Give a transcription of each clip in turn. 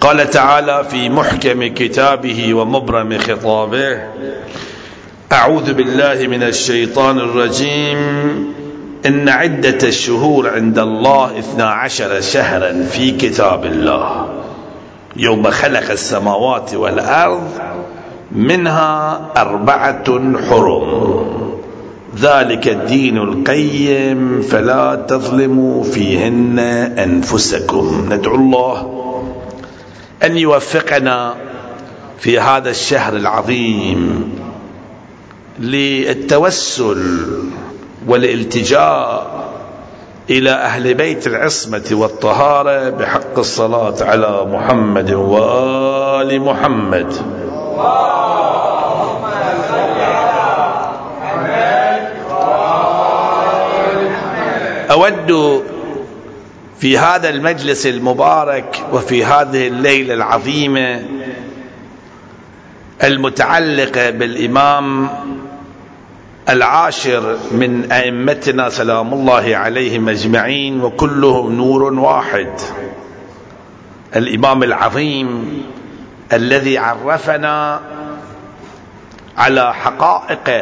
قال تعالى في محكم كتابه ومبرم خطابه: أعوذ بالله من الشيطان الرجيم. إن عدة الشهور عند الله 12 شهرا في كتاب الله يوم خلق السماوات والأرض منها 4 حرم ذلك الدين القيم فلا تظلموا فيهن أنفسكم. ندعو الله أن يوفقنا في هذا الشهر العظيم للتوسل والالتجاء إلى أهل بيت العصمة والطهارة بحق الصلاة على محمد وآل محمد. أود في هذا المجلس المبارك وفي هذه الليلة العظيمة المتعلقة بالإمام العاشر من أئمتنا سلام الله عليهم أجمعين وكلهم نور واحد، الإمام العظيم الذي عرفنا على حقائق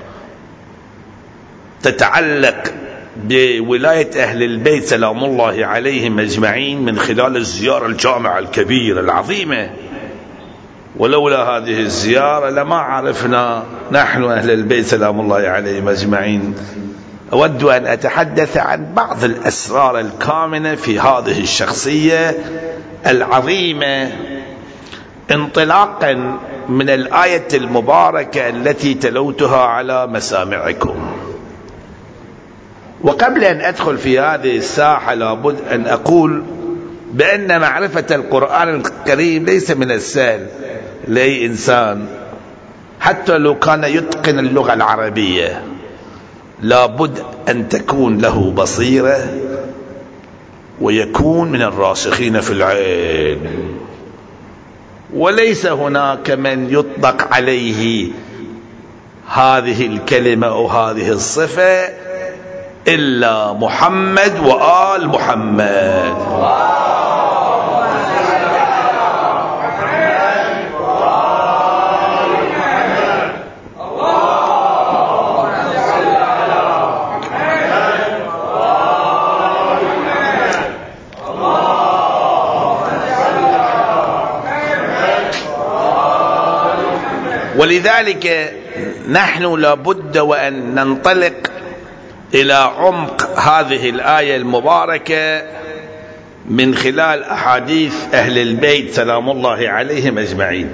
تتعلق بولاية أهل البيت سلام الله عليهم أجمعين من خلال الزيارة الجامعة الكبيرة العظيمة. ولولا هذه الزيارة لما عرفنا نحن أهل البيت سلام الله عليهم أجمعين. أود أن أتحدث عن بعض الأسرار الكامنة في هذه الشخصية العظيمة انطلاقا من الآية المباركة التي تلوتها على مسامعكم. وقبل أن أدخل في هذه الساحة لابد أن أقول بأن معرفة القرآن الكريم ليس من السهل لأي إنسان، حتى لو كان يتقن اللغة العربية لابد أن تكون له بصيرة ويكون من الراسخين في العلم، وليس هناك من يطلق عليه هذه الكلمة أو هذه الصفة إلا محمد وآل محمد. ولذلك نحن لابد وأن ننطلق إلى عمق هذه الآية المباركة من خلال أحاديث أهل البيت سلام الله عليهم أجمعين.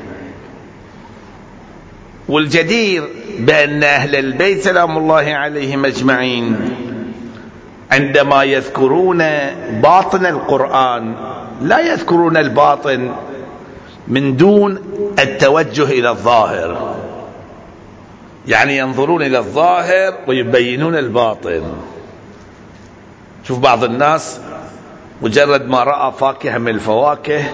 والجدير بأن أهل البيت سلام الله عليهم أجمعين عندما يذكرون باطن القرآن لا يذكرون الباطن من دون التوجه إلى الظاهر، يعني ينظرون إلى الظاهر ويبينون الباطن. شوف بعض الناس مجرد ما رأى فاكهة من الفواكه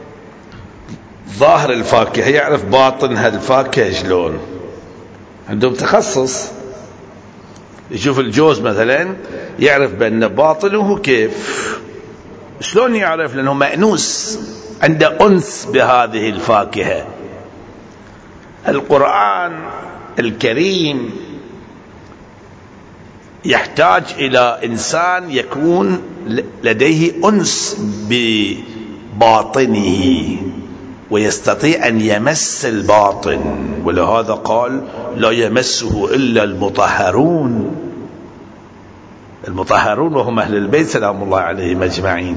ظاهر الفاكهة يعرف باطن هالفاكهة شلون، عندهم تخصص. يشوف الجوز مثلا يعرف بأن باطنه كيف، شلون يعرف؟ لأنه مأنوس، عنده أنس بهذه الفاكهة. القرآن الكريم يحتاج إلى إنسان يكون لديه أنس بباطنه ويستطيع أن يمس الباطن، ولهذا قال لا يمسه إلا المطهرون. المطهرون وهم أهل البيت سلام الله عليهم أجمعين.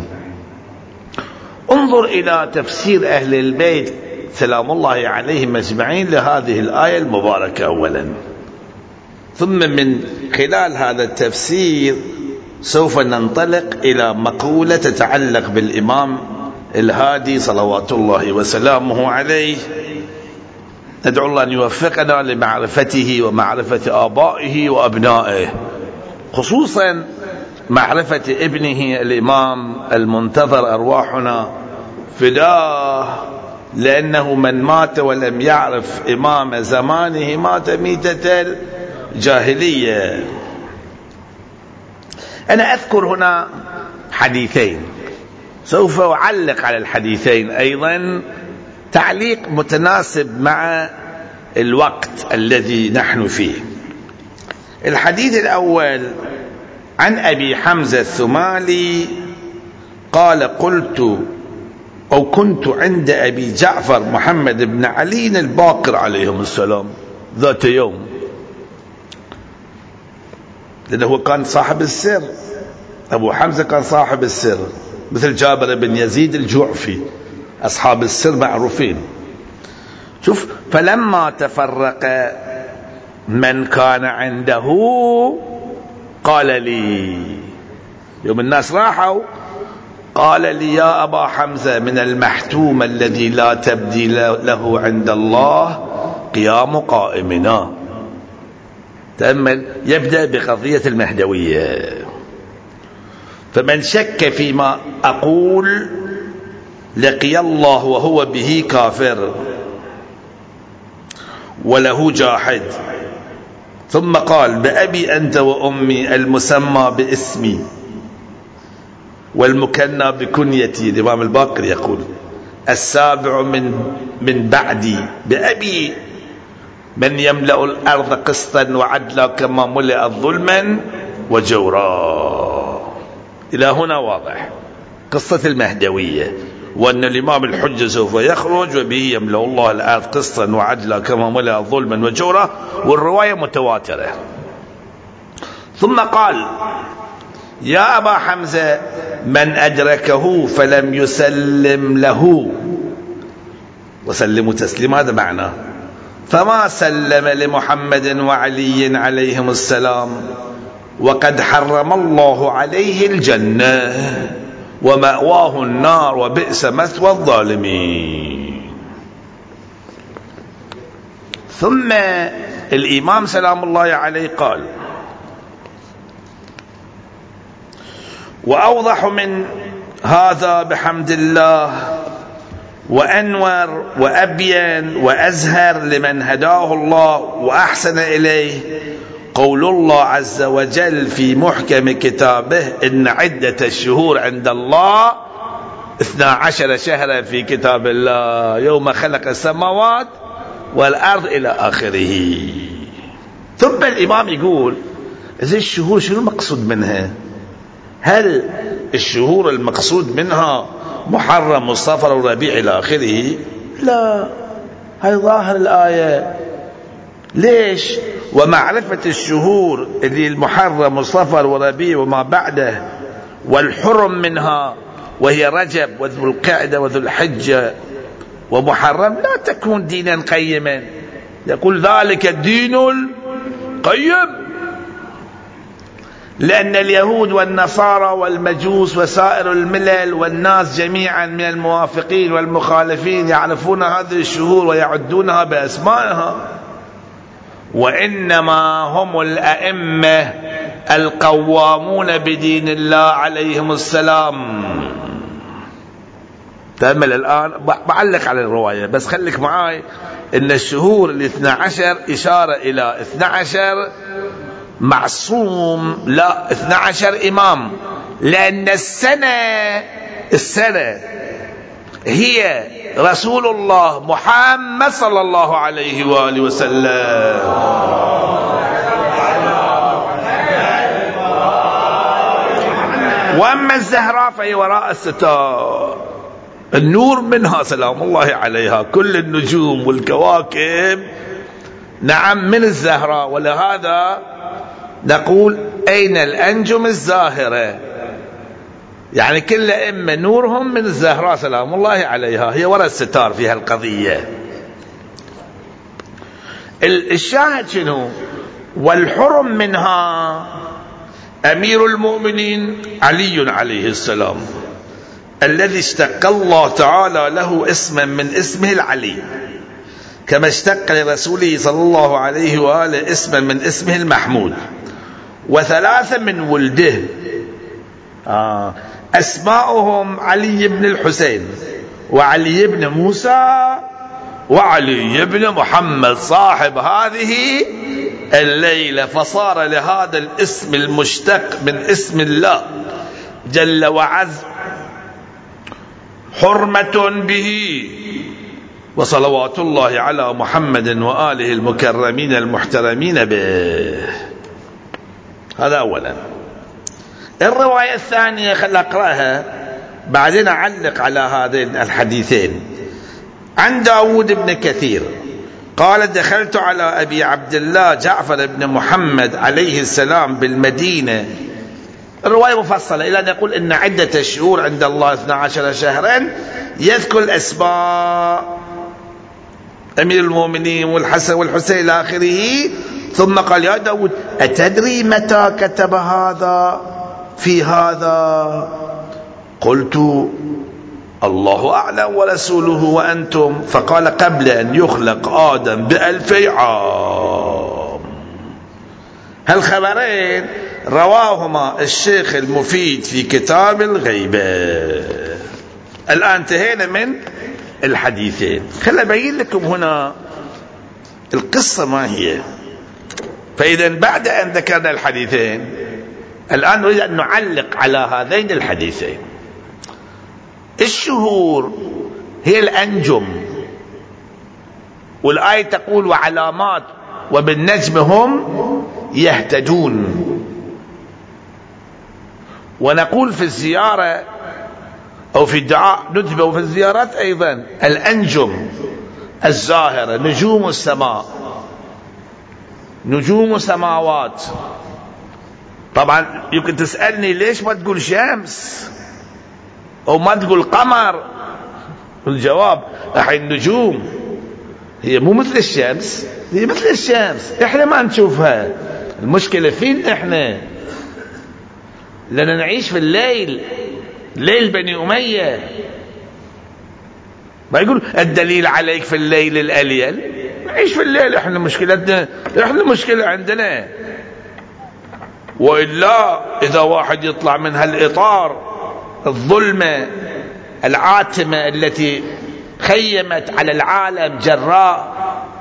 انظر إلى تفسير أهل البيت سلام الله عليهم أجمعين لهذه الآية المباركة أولا، ثم من خلال هذا التفسير سوف ننطلق إلى مقولة تتعلق بالإمام الهادي صلوات الله وسلامه عليه. ندعو الله أن يوفقنا لمعرفته ومعرفة آبائه وأبنائه، خصوصا معرفة ابنه الإمام المنتظر أرواحنا فداه، لأنه من مات ولم يعرف إمام زمانه مات ميتة الجاهلية. أنا أذكر هنا حديثين. سوف أعلق على الحديثين أيضا تعليق متناسب مع الوقت الذي نحن فيه. الحديث الأول عن أبي حمزة الثمالي قال كنت عند أبي جعفر محمد بن علي الباقر عليهم السلام ذات يوم، لأنه هو كان صاحب السر، أبو حمزة كان صاحب السر، مثل جابر بن يزيد الجعفي، أصحاب السر معروفين. شوف، فلما تفرق من كان عنده قال لي، يوم الناس راحوا قال لي يا أبا حمزة من المحتوم الذي لا تبدي له عند الله قيام قائمنا. تأمل، يبدأ بقضية المهدوية. فمن شك فيما أقول لقي الله وهو به كافر وله جاحد. ثم قال بأبي أنت وأمي المسمى باسمي والمكنى بكنيتي، الإمام الباقر يقول السابع من بعدي بأبي من يملأ الأرض قسطا وعدلا كما ملئت ظلما وجورا. إلى هنا واضح قصة المهدوية، وأن الإمام الحجة سوف يخرج وبه يملأ الله الأرض قسطا وعدلا كما ملئت ظلما وجورا، والرواية متواترة. ثم قال يا أبا حمزة من أدركه فلم يسلم له، وسلموا تسليم هذا معناه، فما سلم لمحمد وعلي عليهم السلام وقد حرم الله عليه الجنة ومأواه النار وبئس مثوى الظالمين. ثم الإمام سلام الله عليه قال وأوضح من هذا بحمد الله وأنور وأبين وأزهر لمن هداه الله وأحسن إليه قول الله عز وجل في محكم كتابه إن عدة الشهور عند الله 12 شهرا في كتاب الله يوم خلق السماوات والأرض إلى آخره. ثم الإمام يقول إذا الشهور شنو المقصود منها؟ هل الشهور المقصود منها محرم وصفر وربيع إلى آخره؟ لا، هاي ظاهر الآية. ليش؟ ومعرفة الشهور اللي المحرم وصفر وربيع وما بعده والحرم منها وهي رجب وذو القعدة وذو الحجة ومحرم لا تكون دينا قيما. يقول ذلك الدين القيم، لأن اليهود والنصارى والمجوس وسائر الملل والناس جميعا من الموافقين والمخالفين يعرفون هذه الشهور ويعدونها بأسمائها، وإنما هم الأئمة القوامون بدين الله عليهم السلام. تأمل الآن، بعلق على الرواية بس خليك معاي إن الشهور 12 إشارة إلى 12 معصوم، لا 12 إمام، لأن السنة هي رسول الله محمد صلى الله عليه وآله وسلم. وأما الزهراء فهي وراء الستار، النور منها سلام الله عليها، كل النجوم والكواكب نعم من الزهراء. ولهذا نقول أين الأنجم الزاهرة، يعني كل أئمة نورهم من الزهراء سلام الله عليها، هي وراء الستار في هالقضية. الشاهد شنو؟ والحرم منها أمير المؤمنين علي عليه السلام الذي اشتق الله تعالى له اسما من اسمه العلي، كما اشتق لرسوله صلى الله عليه وآله اسما من اسمه المحمود، وثلاثة من ولده أسماؤهم علي بن الحسين وعلي بن موسى وعلي بن محمد صاحب هذه الليلة، فصار لهذا الاسم المشتق من اسم الله جل وعز حرمة به، وصلوات الله على محمد وآله المكرمين المحترمين به. هذا أولا. الرواية الثانية خل أقرأها بعدين أعلق على هذين الحديثين. عن داود بن كثير قال: دخلت على أبي عبد الله جعفر بن محمد عليه السلام بالمدينة. الرواية مفصلة إلى أن يقول إن عدة الشهور عند الله 12 شهرا، يذكر أسماء أمير المؤمنين والحسن والحسين إلى آخره. ثم قال: يا داود أتدري متى كتب هذا في هذا؟ قلت: الله أعلم ورسوله وأنتم. فقال: قبل أن يخلق آدم ب2000 عام. هالخبرين رواهما الشيخ المفيد في كتاب الغيبة. الآن انتهينا من الحديثين. خل أبين لكم هنا القصة ما هي. فإذا بعد أن ذكرنا الحديثين الآن نريد أن نعلق على هذين الحديثين. الشهور هي الأنجم، والآية تقول: وعلامات وبالنجم هم يهتدون. ونقول في الزيارة أو في الدعاء ندبه في الزيارات أيضا الأنجم الزاهرة، نجوم السماء، نجوم سماوات. طبعا يمكن تسألني ليش ما تقول شمس أو ما تقول قمر؟ الجواب: الحين النجوم هي مو مثل الشمس، هي مثل الشمس، احنا ما نشوفها. المشكلة فين احنا؟ لأننا نعيش في الليل، ليل بني أمية. ما يقول الدليل عليك في الليل الأليل، نعيش في الليل. احنا مشكلتنا، احنا مشكلة عندنا. وإلا إذا واحد يطلع من هالإطار الظلمة العاتمة التي خيمت على العالم جراء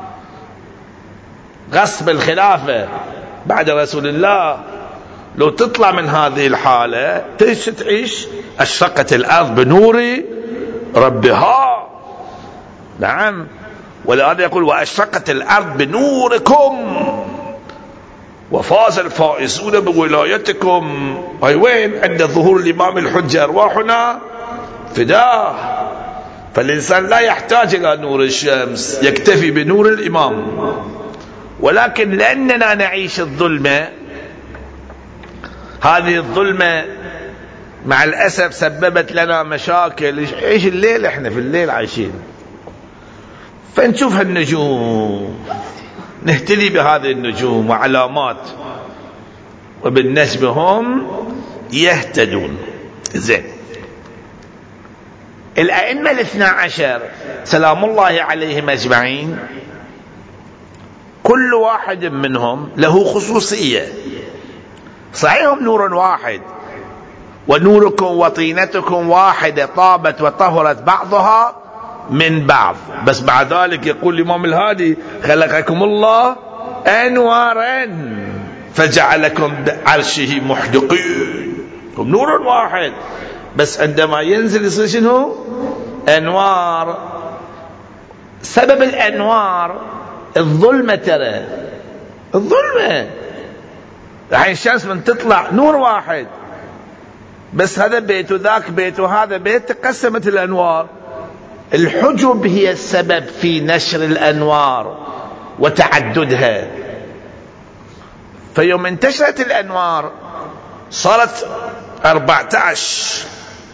غصب الخلافة بعد رسول الله، لو تطلع من هذه الحالة تعيش أشرقت الأرض بنور ربها. نعم، ولهذا يقول: وأشرقت الأرض بنوركم وفاز الفائزون بولايتكم. هاي وين؟ عند ظهور الإمام الحجة أرواحنا فداه. فالإنسان لا يحتاج إلى نور الشمس، يكتفي بنور الإمام. ولكن لأننا نعيش الظلمة، هذه الظلمة مع الأسف سببت لنا مشاكل. عيش الليل، احنا في الليل عايشين، فنشوف النجوم، نهتدي بهذه النجوم وعلامات، وبالنجم هم يهتدون. زين، الأئمة 12 سلام الله عليهم أجمعين، كل واحد منهم له خصوصية. صحيح هم نور واحد، ونوركم وطينتكم واحدة طابت وطهرت بعضها من بعض، بس بعد ذلك يقول الإمام الهادي: خلقكم الله أنوارا فجعلكم بعرشه محدقين. هم نور واحد، بس عندما ينزل يصير شنو؟ أنوار. سبب الأنوار الظلمة، ترى الظلمة. الحين الشمس من تطلع نور واحد، بس هذا بيت وذاك بيت وهذا بيت، تقسمت الأنوار. الحجب هي السبب في نشر الأنوار وتعددها. فيوم انتشرت الأنوار صارت 14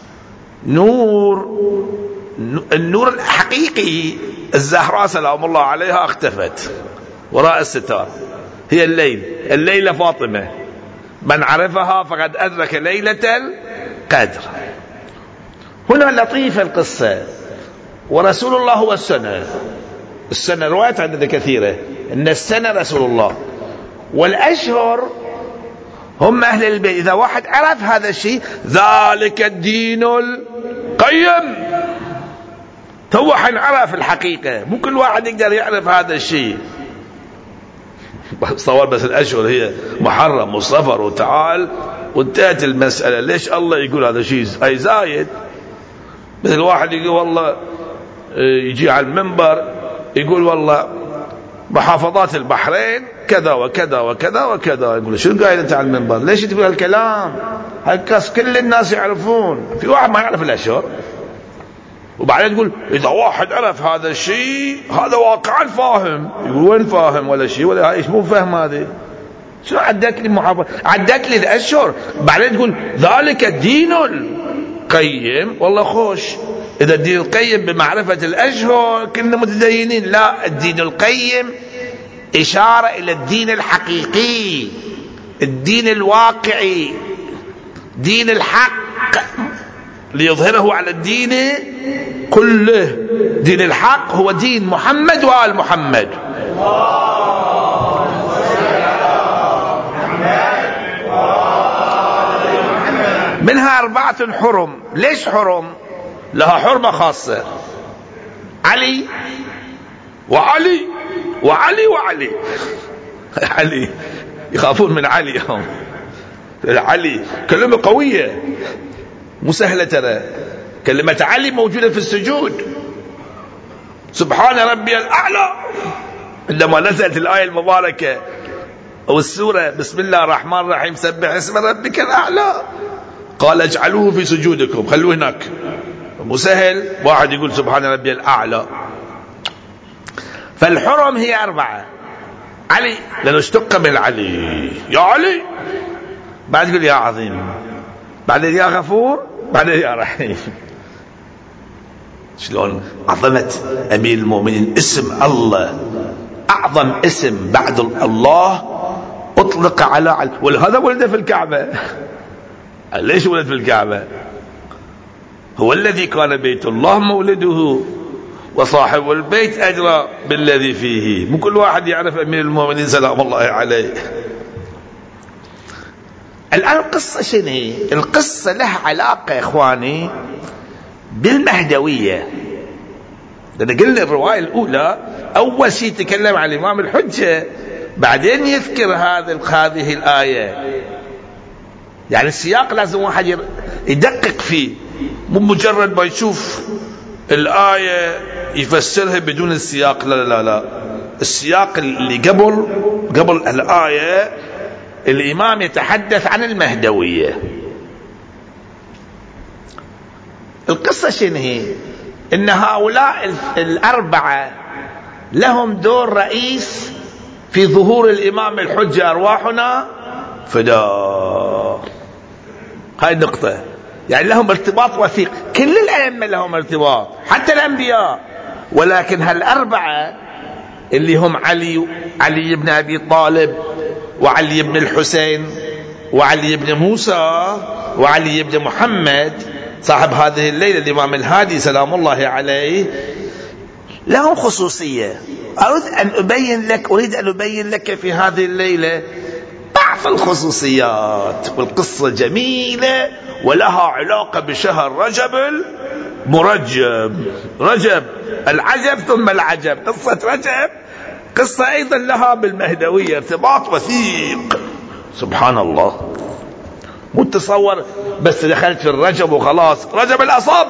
نور. النور الحقيقي الزهراء سلام الله عليها اختفت وراء الستار، هي الليل. الليلة فاطمة، من عرفها فقد أدرك ليلة القدر. هنا لطيفة القصة. ورسول الله هو السنة. السنة روايات عندنا كثيرة إن السنة رسول الله، والأشهر هم أهل البيت. إذا واحد عرف هذا الشيء، ذلك الدين القيم، تو حنعرف الحقيقة. مو كل واحد يقدر يعرف هذا الشيء. صور بس الأشهر هي محرم وصفر وتعال وانتهت المسألة. ليش الله يقول هذا الشيء أي زايد؟ مثل واحد يقول والله يجي على المنبر يقول والله محافظات البحرين كذا وكذا وكذا وكذا. يقول شو قايل انت على المنبر؟ ليش تقول هالكلام؟ هالكاس كل الناس يعرفون. في واحد ما يعرف الاشهر، وبعدين تقول اذا واحد عرف هذا الشيء هذا واقعا فاهم. يقول وين فاهم ولا شيء ولا ايش مو فاهم هذه؟ شو عدت لي محافظة؟ عدت لي الاشهر. بعدين تقول ذلك الدين القيم. والله خوش، اذا الدين القيم بمعرفة الاشهر كنا متدينين. لا، الدين القيم اشارة الى الدين الحقيقي، الدين الواقعي، دين الحق ليظهره على الدين كله. دين الحق هو دين محمد وآل محمد. منها 4 حرم. ليش حرم؟ لها حرمة خاصة. علي وعلي وعلي وعلي. علي يخافون من علي هم. علي كلمة قوية مو سهلة ترى. كلمة علي موجودة في السجود. سبحان ربي الأعلى. عندما نزلت الآية المباركة أو السورة بسم الله الرحمن الرحيم سبح اسم ربك الأعلى، قال اجعلوه في سجودكم، خلوه هناك. مو سهل واحد يقول سبحان ربي الأعلى. فالحرم هي 4. علي لأنه اشتق من علي، يا علي، بعد يقول يا عظيم، بعدين يا غفور، بعدين يا رحيم. شلون عظمة أمير المؤمنين. اسم الله أعظم اسم بعد الله أطلق على ولهذا ولد في الكعبة. ليش ولد في الكعبة؟ هو الذي كان بيت الله مولده وصاحب البيت أجرى بالذي فيه. مو كل واحد يعرف أمير المؤمنين سلام الله عليه. الآن القصة شنو هي؟ القصة لها علاقة يا إخواني بالمهدوية. لأن قلنا الرواية الأولى أول شيء تكلم عن الإمام الحجة، بعدين يذكر هذه الآية. يعني السياق لازم واحد يدقق فيه، مو مجرد ما يشوف الآية يفسرها بدون السياق. لا لا لا، السياق اللي قبل الآية الإمام يتحدث عن المهدوية. القصة شنو هي؟ إن هؤلاء 4 لهم دور رئيس في ظهور الإمام الحجة أرواحنا فداء. هاي النقطة. يعني لهم ارتباط وثيق. كل الأئمة لهم ارتباط حتى الأنبياء، ولكن 4 اللي هم علي بن أبي طالب وعلي بن الحسين وعلي بن موسى وعلي بن محمد صاحب هذه الليلة الإمام الهادي سلام الله عليه، لهم خصوصية. أريد أن أبين لك في هذه الليلة بعض الخصوصيات. والقصة جميلة ولها علاقة بشهر رجب المرجب. رجب العجب ثم العجب. قصة رجب قصة أيضا لها بالمهدوية ارتباط وثيق. سبحان الله. مو تصور بس دخلت في الرجب وخلاص. رجب الأصب،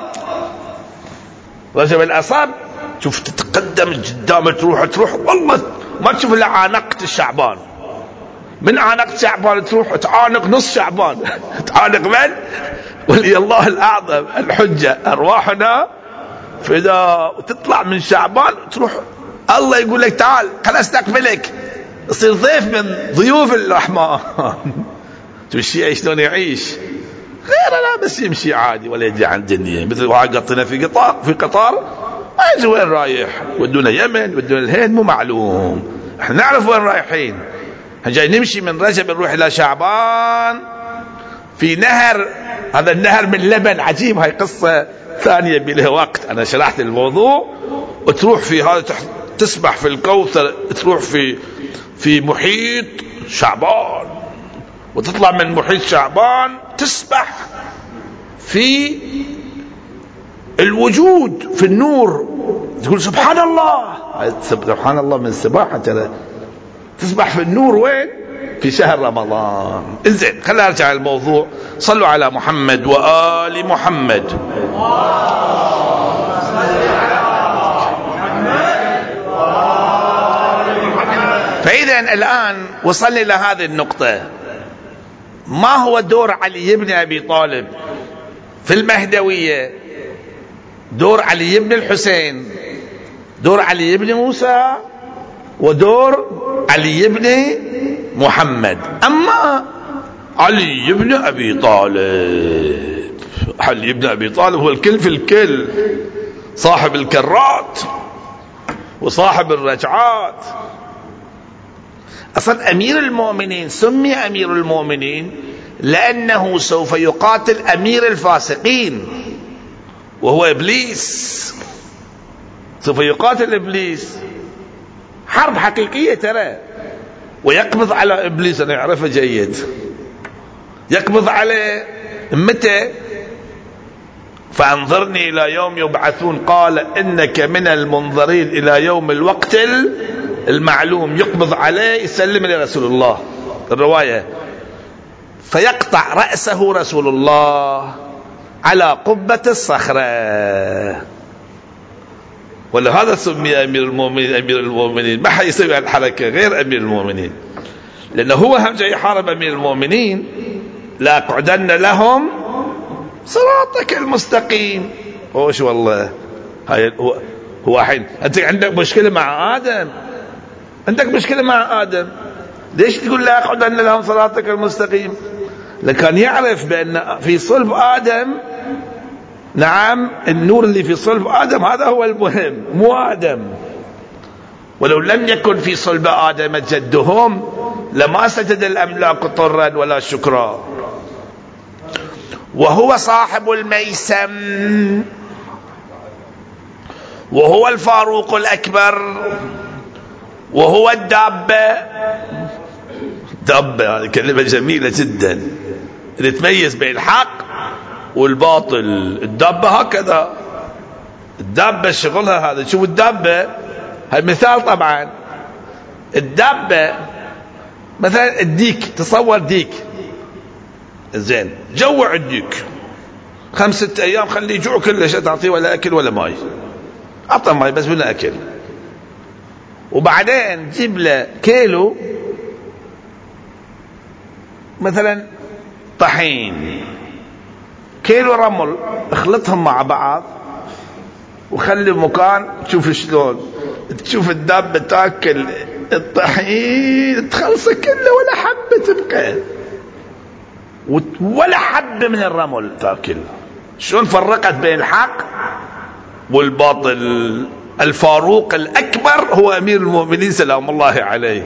رجب الأصب، شوف تتقدم قدام تروح والله ما تشوف إلا عانقت الشعبان. من عانقت شعبان تروح تعانق نص شعبان. تعانق من؟ ولي الله الأعظم الحجة أرواحنا فداء. وتطلع من شعبان تروح الله يقول لك تعال خل استقبلك، تصير ضيف من ضيوف الرحمن. تمشي شلون يعيش غير لا بس يمشي عادي ولا يدري عن الدنيا. مثل واحد قطنا في قطار ما يدري وين رايح. ودونا يمن ودونا الهند مو معلوم. احنا نعرف وين رايحين. جاي نمشي من رجب نروح الى شعبان في نهر. هذا النهر من لبن عجيب. هاي قصة ثانية بله وقت. انا شرحت الموضوع. وتروح في هذا تسبح في الكوثر، تروح في محيط شعبان، وتطلع من محيط شعبان تسبح في الوجود في النور. تقول سبحان الله. سبحان الله من السباحة ترى. تسبح في النور وين؟ في شهر رمضان. انزين خلينا نرجع الموضوع. صلوا على محمد وآل محمد. فإذا الآن وصلنا إلى هذه النقطة. ما هو دور علي بن أبي طالب في المهدوية؟ دور علي بن الحسين، دور علي بن موسى، ودور علي بن محمد. أما علي بن أبي طالب، علي بن أبي طالب هو الكل في الكل، صاحب الكرات وصاحب الرجعات. أصلا أمير المؤمنين سمي أمير المؤمنين لأنه سوف يقاتل أمير الفاسقين وهو إبليس، سوف يقاتل إبليس حرب حقيقية ترى، ويقبض على إبليس. أنا أعرفه جيد، يقبض عليه متى؟ فأنظرني إلى يوم يبعثون، قال إنك من المنظرين إلى يوم الوقت المعلوم. يقبض عليه يسلم لرسول الله الرواية، فيقطع رأسه رسول الله على قبة الصخرة. ولهذا سمي أمير المؤمنين أمير المؤمنين، ما حيسوي الحركة غير أمير المؤمنين، لأنه هو هم جاي يحارب أمير المؤمنين. لا أقعدن لهم صراطك المستقيم. وش والله هاي هو حين أنت عندك مشكلة مع آدم، عندك مشكلة مع آدم، ليش تقول لا أقعدن لهم صراطك المستقيم؟ لكان يعرف بأن في صلب آدم، نعم، النور اللي في صلب آدم هذا هو المهم، مو آدم. ولو لم يكن في صلب آدم جدهم لما سجد الأملاك طرا ولا شكرا. وهو صاحب الميسم، وهو الفاروق الأكبر، وهو الدابة. دابة هذه كلمة جميلة جدا اللي تميز بين الحق والباطل. الدابة هكذا، الدابة شغلها هذا. شوف الدابة، هاي مثال طبعا. الدابة مثلا الديك، تصور ديك زين، جوع الديك 5-6 أيام، خليه يجوع كلش، تعطيه ولا أكل ولا ماي، أعطى ماي بس ولا أكل. وبعدين جيب له كيلو مثلا طحين، كيلو رمل، اخلطهم مع بعض وخلي مكان. تشوف شلون، تشوف الدابة تاكل الطحين تخلصه كله ولا حبة تبقى، ولا حبة من الرمل تاكل. شلون فرقت بين الحق والباطل. الفاروق الأكبر هو أمير المؤمنين سلام الله عليه،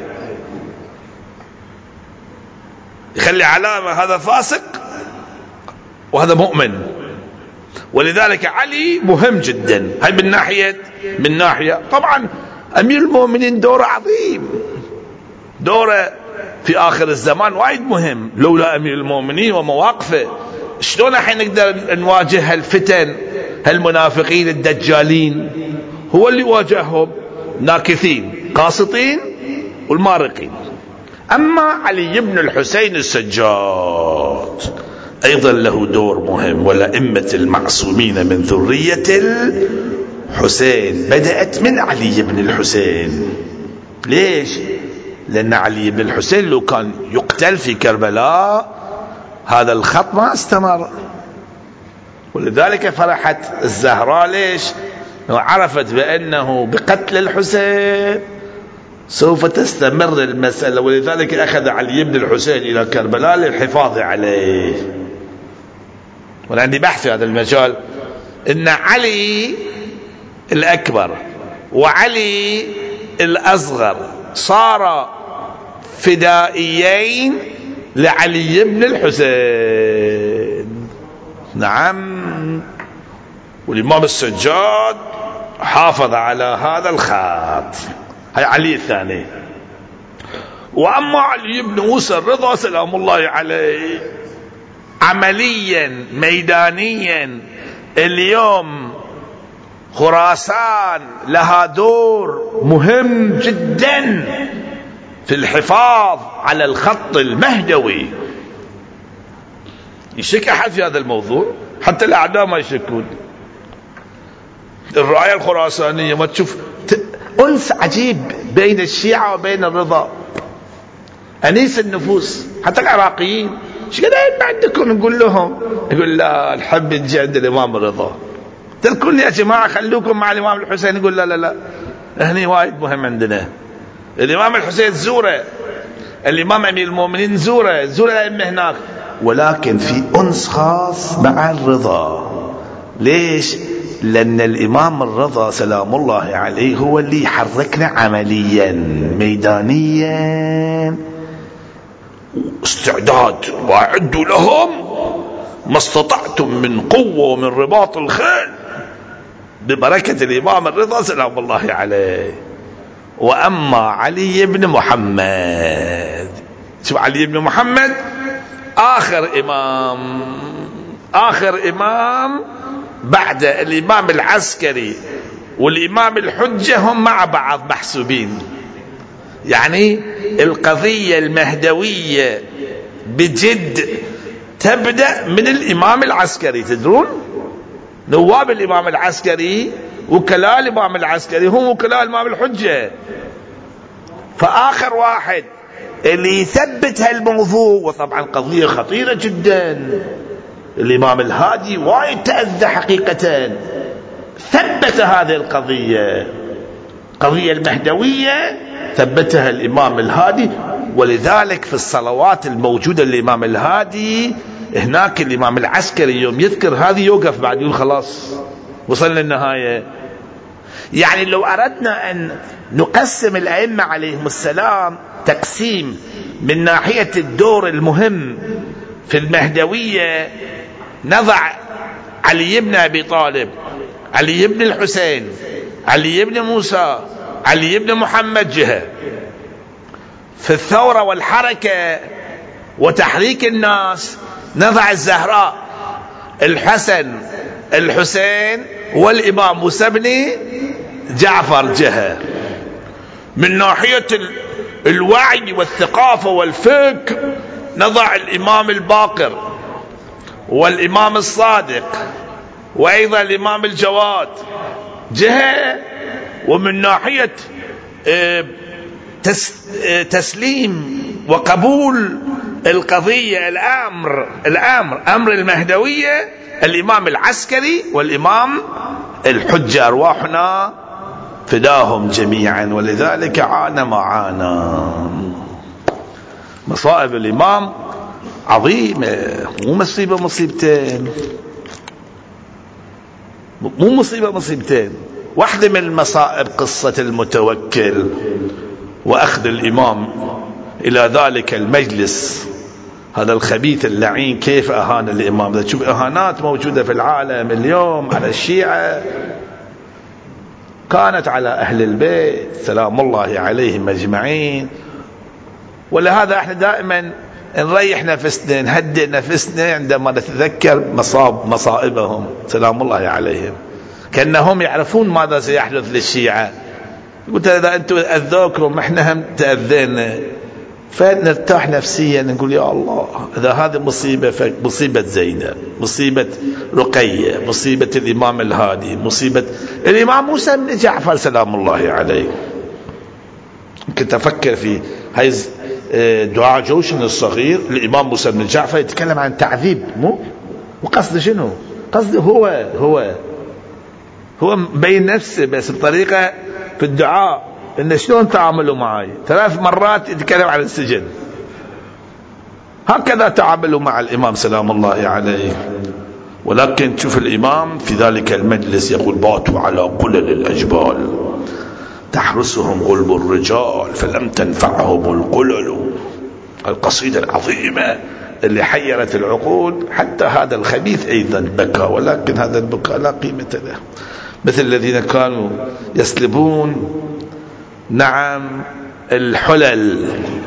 يخلي علامة هذا فاسق وهذا مؤمن. ولذلك علي مهم جدا. هاي من ناحية طبعا أمير المؤمنين دوره عظيم، دوره في آخر الزمان وايد مهم. لولا أمير المؤمنين ومواقفه شلون الحين نقدر نواجه هالفتن، هالمنافقين الدجالين؟ هو اللي واجههم، ناكثين قاسطين والمارقين. أما علي بن الحسين السجاد أيضا له دور مهم، والأئمة المعصومين من ذرية الحسين بدأت من علي بن الحسين. ليش؟ لأن علي بن الحسين لو كان يقتل في كربلاء هذا الخط ما استمر. ولذلك فرحت الزهراء. ليش؟ عرفت بأنه بقتل الحسين سوف تستمر المسألة. ولذلك أخذ علي بن الحسين إلى كربلاء للحفاظ عليه. وأنا عندي بحث في هذا المجال، إن علي الأكبر وعلي الأصغر صار فدائيين لعلي بن الحسين. نعم. والإمام السجاد حافظ على هذا الخط. هاي علي الثاني. وأما علي بن موسى الرضا سلام الله عليه، عمليا ميدانيا اليوم خراسان لها دور مهم جدا في الحفاظ على الخط المهدوي. يشك أحد في هذا الموضوع؟ حتى الأعداء ما يشكون. الراية الخراسانية ما تشوف أنس عجيب بين الشيعة وبين الرضا، أنيس النفوس. حتى العراقيين ايش قد ما عندكم نقول لهم، يقول لا الحب نجي عند الإمام الرضا، تذكرون يا جماعة خلوكم مع الإمام الحسين، يقول لا لا لا هني وايد مهم عندنا. الإمام الحسين زوره، الإمام أمير المؤمنين زوره الأئمة هناك، ولكن في أنس خاص مع الرضا. ليش؟ لأن الإمام الرضا سلام الله عليه هو اللي يحركنا عمليا ميدانيا، استعداد واعدوا لهم ما استطعتم من قوة ومن رباط الخيل، ببركة الإمام الرضا سلام الله عليه. وأما علي بن محمد، شوف علي بن محمد آخر إمام بعد الإمام العسكري والإمام الحجة، هم مع بعض محسوبين. يعني القضية المهدوية بجد تبدأ من الإمام العسكري. تدرون نواب الإمام العسكري وكلاء الإمام العسكري هم وكلاء الإمام الحجة، فآخر واحد اللي يثبت هالموضوع، وطبعا قضية خطيرة جدا، الإمام الهادي وايد تأذى حقيقة، ثبت هذه القضية المهدوية ثبتها الإمام الهادي. ولذلك في الصلوات الموجودة للإمام الهادي هناك الإمام العسكري يوم يذكر هذه يوقف بعد يقول خلاص وصلنا للنهاية. يعني لو أردنا أن نقسم الأئمة عليهم السلام تقسيم من ناحية الدور المهم في المهدوية، نضع علي بن أبي طالب، علي بن الحسين، علي بن موسى، علي بن محمد جهة. في الثورة والحركة وتحريك الناس نضع الزهراء، الحسن، الحسين، والإمام موسى بن جعفر جهة. من ناحية الوعي والثقافة والفقه نضع الإمام الباقر والإمام الصادق وأيضا الإمام الجواد جهة. ومن ناحية تسليم وقبول القضية أمر المهدوية الإمام العسكري والإمام الحجة، أرواحنا فداهم جميعا. ولذلك عانى ما عانى. مصائب الإمام عظيمة، مو مصيبتين، مو مصيبتين. واحدة من المصائب قصة المتوكل وأخذ الإمام إلى ذلك المجلس، هذا الخبيث اللعين كيف أهان الإمام. تشوف إهانات موجودة في العالم اليوم على الشيعة، كانت على أهل البيت سلام الله عليهم أجمعين. ولهذا احنا دائما نريح نفسنا، نهدئ نفسنا عندما نتذكر مصائبهم سلام الله عليهم، كأنهم يعرفون ماذا سيحدث للشيعة. قلت إذا أنتم أذوكم احنا هم تأذينا، فنرتاح نفسيا نقول يا الله إذا هذه مصيبة فمصيبة زينب، مصيبة رقية، مصيبة الإمام الهادي، مصيبة الإمام موسى بن جعفر سلام الله عليه. كنت أفكر في هاي دعاء جوشن الصغير، الإمام موسى بن جعفر يتكلم عن تعذيب، مو وقصد شنو؟ قصد هو بين نفسه بس بطريقة في الدعاء إن شلون تعاملوا معي. 3 مرات يتكلم عن السجن، هكذا تعاملوا مع الإمام سلام الله عليه. ولكن تشوف الإمام في ذلك المجلس يقول باتوا على قلل الأجبال تحرسهم غلب الرجال فلم تنفعهم القلل. القصيدة العظيمة اللي حيرت العقول. حتى هذا الخبيث أيضا بكى، ولكن هذا البكاء لا قيمة له، مثل الذين كانوا يسلبون نعم الحلل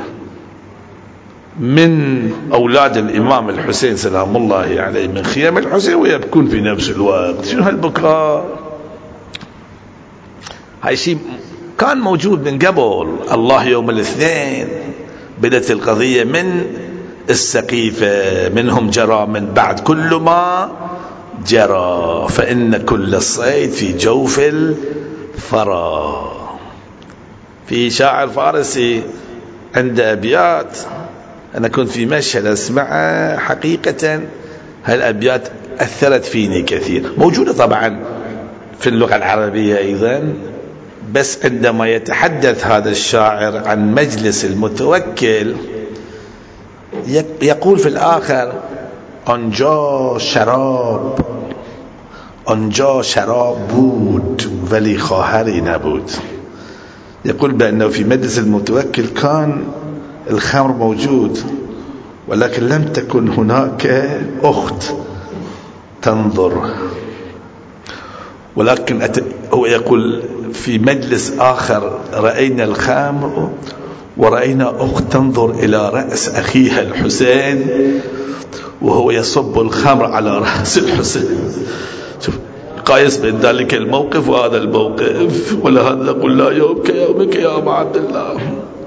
من أولاد الإمام الحسين سلام الله عليه من خيام الحسين ويبكون في نفس الوقت. شنو هالبكاء؟ هاي شيء كان موجود من قبل. الله يوم الاثنين بدأت القضية من السقيفة، منهم جرى من بعد كل ما جرى، فإن كل الصيد في جوف الفرا. في شاعر فارسي عنده أبيات أنا كنت في مشهد أسمعها، حقيقة هالأبيات أثرت فيني كثير، موجودة طبعا في اللغة العربية أيضا، بس عندما يتحدث هذا الشاعر عن مجلس المتوكل يقول في الآخر آنجا شراب بود ولی خواهری نبود. يقول بأنه في مجلس المتوكل كان الخمر موجود، ولكن لم تكن هناك أخت تنظر. ولكن هو يقول في مجلس آخر رأينا الخمر ورأينا أخت تنظر إلى رأس أخيها الحسين وهو يصب الخمر على رأس الحسين. شوف قايس بين ذلك الموقف وهذا الموقف. ولهذا نقول لا يوم كيومك يا أبا عبد الله.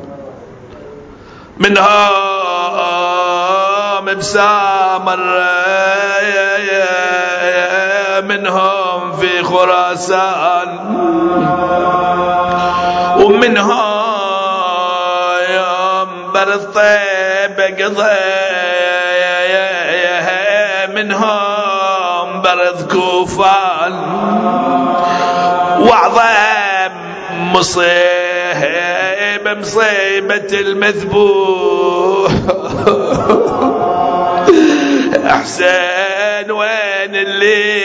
منها مبسامر منهم في خراسان، ومنها يوم برد طيب قضي، منهم برد كوفان، وأعظم مصيبة المذبوح أحسن وين اللي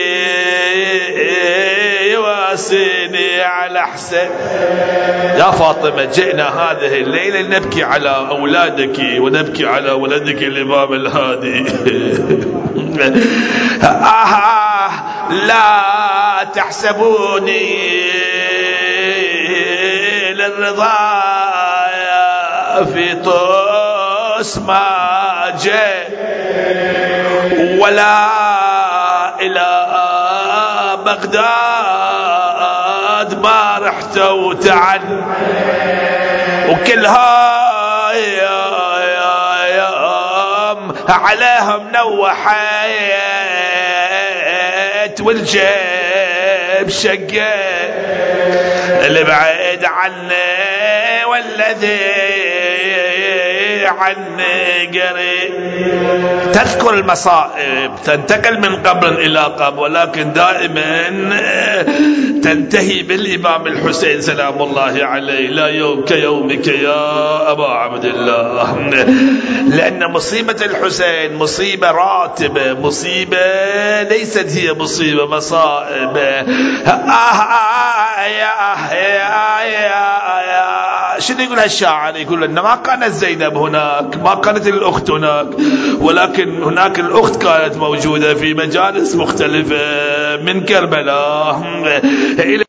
يواسيني على حسين. يا فاطمة جئنا هذه الليلة نبكي على أولادك ونبكي على ولدك الإمام الهادي. لا تحسبوني للرضا في طوس ما جئ، ولا إلى بغداد ما رحت وتعن، وكلها يوم عليهم نوحت والجيب شقت، البعيد عني والذي عني قريب. تذكر المصائب تنتقل من قبر إلى قبر، ولكن دائما تنتهي بالإمام الحسين سلام الله عليه. لا يوم كيومك يا أبا عبد الله، لأن مصيبة الحسين مصيبة راتبة، مصيبة ليست هي مصيبة مصائب. شنو يقول هالشاعر؟ يقول أن ما كانت زينب هناك، ما كانت الأخت هناك، ولكن هناك الأخت كانت موجودة في مجالس مختلفة من كربلاء